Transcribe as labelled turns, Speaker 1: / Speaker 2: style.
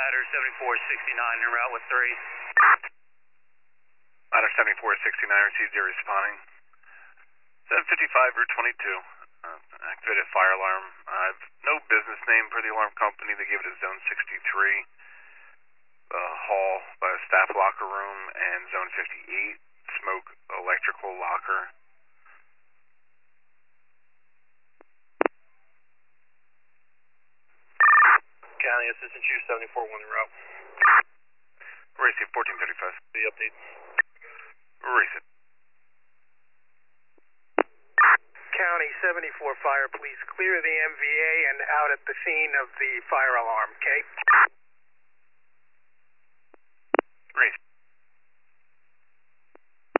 Speaker 1: Ladder 7469 en route with 3.
Speaker 2: Ladder 7469 received, you're responding. 755 Route 22. Activated fire alarm. No business name for the alarm company. They gave it a Zone 63. Hall by a staff locker room and Zone 58. Smoke electrical locker.
Speaker 1: County Assistant Chief 741 en route.
Speaker 2: Receive 1435.
Speaker 1: The update.
Speaker 2: Receive.
Speaker 3: County 74 Fire, please clear the MVA and out at the scene of the fire alarm, okay?